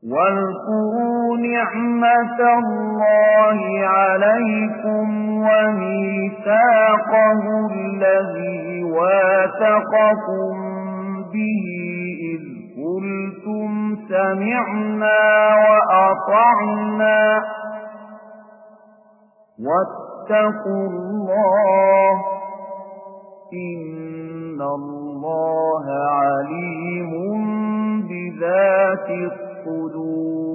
واذكروا نعمة الله عليكم وميثاقه الذي واثقكم به إذ قلتم سمعنا وأطعنا واتقوا الله إن الله عليم بذات الصدور.